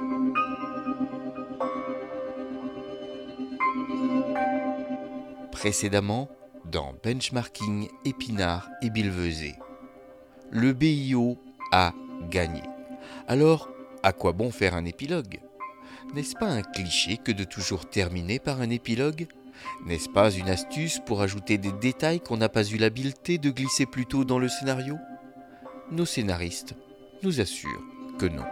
Précédemment, dans Benchmarking, Épinard et Billevesée. Le BIO a gagné. Alors, à quoi bon faire un épilogue ? N'est-ce pas un cliché que de toujours terminer par un épilogue ? N'est-ce pas une astuce pour ajouter des détails qu'on n'a pas eu l'habileté de glisser plus tôt dans le scénario ? Nos scénaristes nous assurent que non.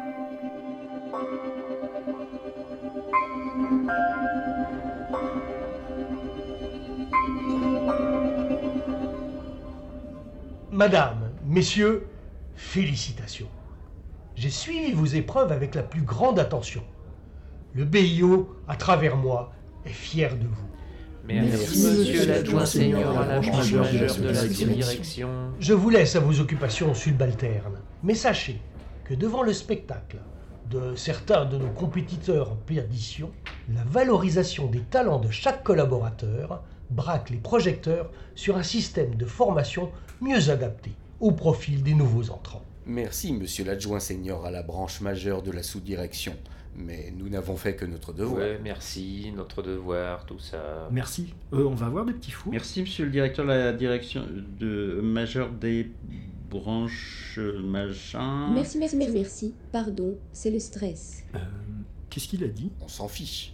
Madame, messieurs, félicitations. J'ai suivi vos épreuves avec la plus grande attention. Le BIO, à travers moi, est fier de vous. Merci, monsieur l'adjoint senior à la branche majeure de la direction. Je vous laisse à vos occupations subalternes, mais sachez que devant le spectacle de certains de nos compétiteurs en perdition, la valorisation des talents de chaque collaborateur braque les projecteurs sur un système de formation mieux adapté au profil des nouveaux entrants. Merci, monsieur l'adjoint senior à la branche majeure de la sous-direction. Mais nous n'avons fait que notre devoir. Ouais, merci, notre devoir, tout ça. Merci. On va voir des petits fous. Merci, monsieur le directeur de la direction majeure des branches machin. Merci. Pardon, c'est le stress. Qu'est-ce qu'il a dit ? On s'en fiche.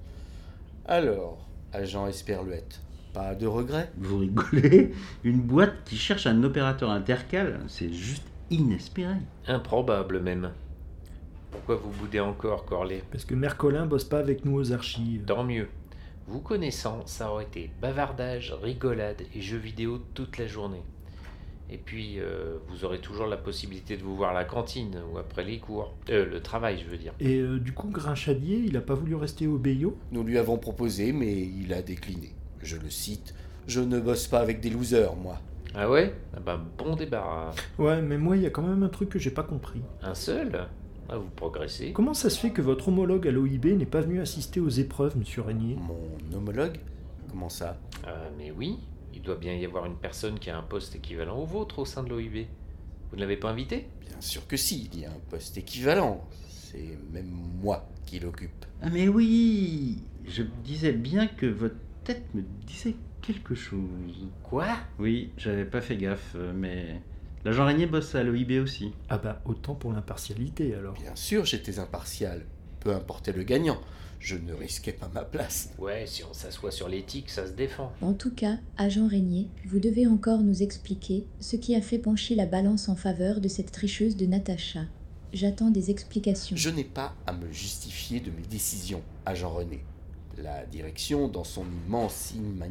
Alors, agent Esperluette, pas de regret ? Vous rigolez ? Une boîte qui cherche un opérateur intercal, c'est juste inespéré. Improbable même. Pourquoi vous boudez encore, Corley ? Parce que Mère Colin bosse pas avec nous aux archives. Tant mieux. Vous connaissant, ça aurait été bavardage, rigolade et jeux vidéo toute la journée. Et puis, vous aurez toujours la possibilité de vous voir à la cantine ou après les cours. Le travail, je veux dire. Et du coup, Grinchadier, il a pas voulu rester au BIO ? Nous lui avons proposé, mais il a décliné. Je le cite, « Je ne bosse pas avec des losers, moi. » Ah ouais ? Ah ben, bon débarras. Ouais, mais moi, il y a quand même un truc que j'ai pas compris. Un seul ? Ah, vous progressez. Comment ça se fait que votre homologue à l'OIB n'est pas venu assister aux épreuves, monsieur Régnier ? Mon homologue ? Comment ça ? Mais oui, il doit bien y avoir une personne qui a un poste équivalent au vôtre au sein de l'OIB. Vous ne l'avez pas invité ? Bien sûr que si, il y a un poste équivalent. C'est même moi qui l'occupe. Ah mais oui, je me disais bien que votre tête me disait quelque chose. Quoi ? Oui, j'avais pas fait gaffe, mais l'agent Régnier bosse à l'OIB aussi. Ah bah, autant pour l'impartialité, alors. Bien sûr, j'étais impartial. Peu importait le gagnant. Je ne risquais pas ma place. Ouais, si on s'assoit sur l'éthique, ça se défend. En tout cas, agent Régnier, vous devez encore nous expliquer ce qui a fait pencher la balance en faveur de cette tricheuse de Natacha. J'attends des explications. Je n'ai pas à me justifier de mes décisions, agent René. La direction, dans son immense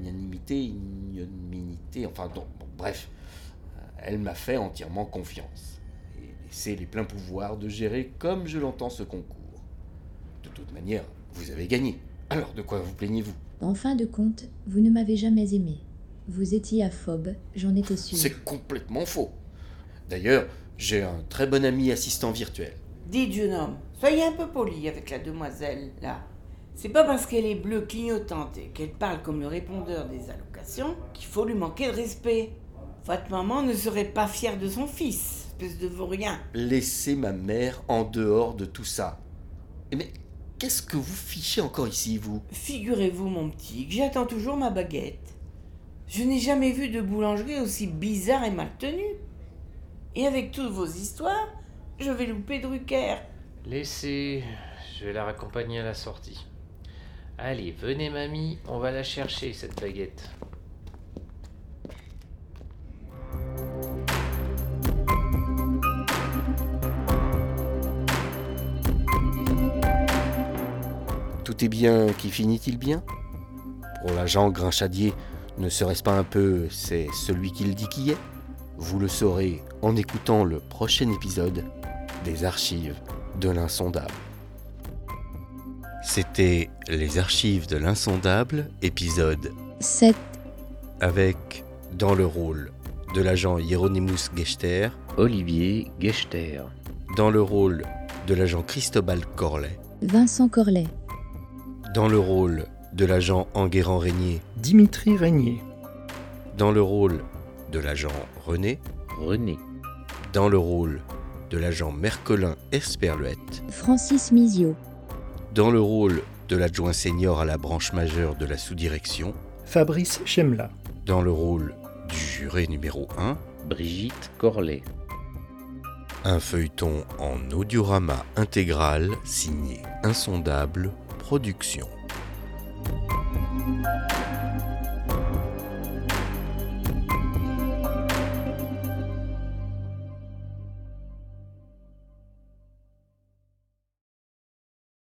ignominité, bref, elle m'a fait entièrement confiance et laissé les pleins pouvoirs de gérer comme je l'entends ce concours. De toute manière, vous avez gagné. Alors de quoi vous plaignez-vous ? En fin de compte, vous ne m'avez jamais aimé. Vous étiez aphobe, j'en étais sûre. C'est complètement faux. D'ailleurs, j'ai un très bon ami assistant virtuel. Dites, jeune homme, soyez un peu poli avec la demoiselle, là. C'est pas parce qu'elle est bleue clignotante et qu'elle parle comme le répondeur des allocations qu'il faut lui manquer de respect. Votre maman ne serait pas fière de son fils, espèce de vaurien. Laissez ma mère en dehors de tout ça. Mais qu'est-ce que vous fichez encore ici, vous ? Figurez-vous, mon petit, que j'attends toujours ma baguette. Je n'ai jamais vu de boulangerie aussi bizarre et mal tenue. Et avec toutes vos histoires, je vais louper Drucker. Laissez, je vais la raccompagner à la sortie. Allez, venez mamie, on va la chercher cette baguette. Tout est bien qui finit-il bien ? Pour l'agent Grinchadier, ne serait-ce pas un peu « c'est celui qu'il dit qui est » ? Vous le saurez en écoutant le prochain épisode des Archives de l'Insondable. C'était Les Archives de l'Insondable, épisode 7. Avec, dans le rôle de l'agent Hieronymus Gechter, Olivier Gechter. dans le rôle de l'agent Cristobal Corley, Vincent Corley. dans le rôle de l'agent Enguerrand Régnier, Dimitri Régnier. dans le rôle de l'agent René, René. dans le rôle de l'agent Mercolin Esperluette, Francis Misio, dans le rôle de l'adjoint senior à la branche majeure de la sous-direction, Fabrice Chemla. dans le rôle du juré numéro 1, Brigitte Corlet. un feuilleton en audiorama intégral signé Insondable Productions.